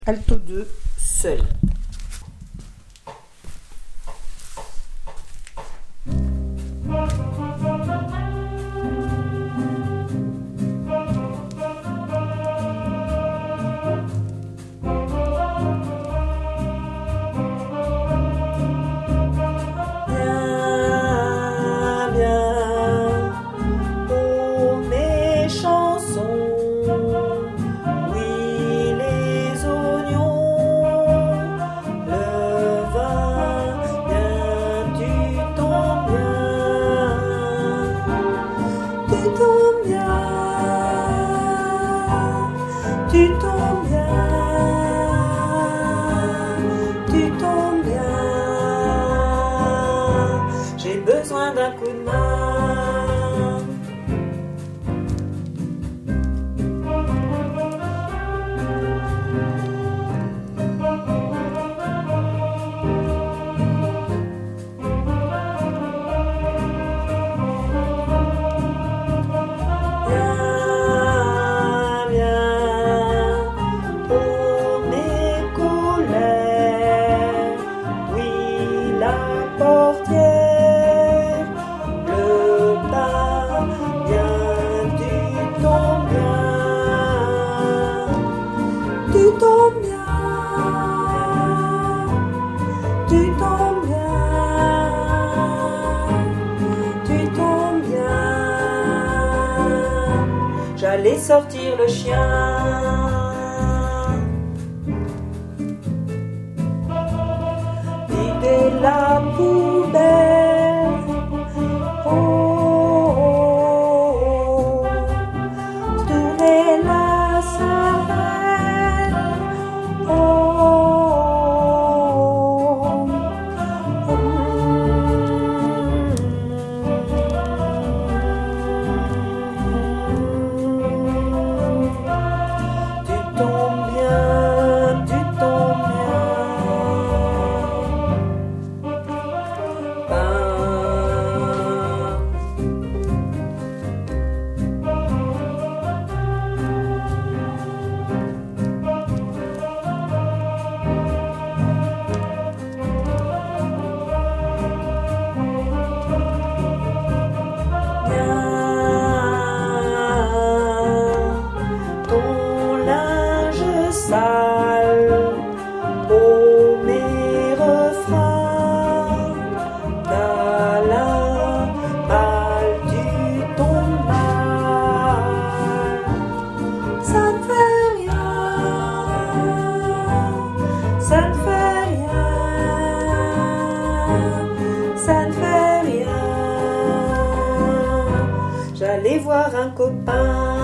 Alto 2, seul. Tu tombes bien, j'ai besoin d'un coup de main. J'allais sortir le chien, vider la poubelle, tourner la cervelle, sale, oh mes refrains, câlin, mal du ton mal, ça ne fait rien, ça ne fait rien, ça ne fait rien. J'allais voir un copain,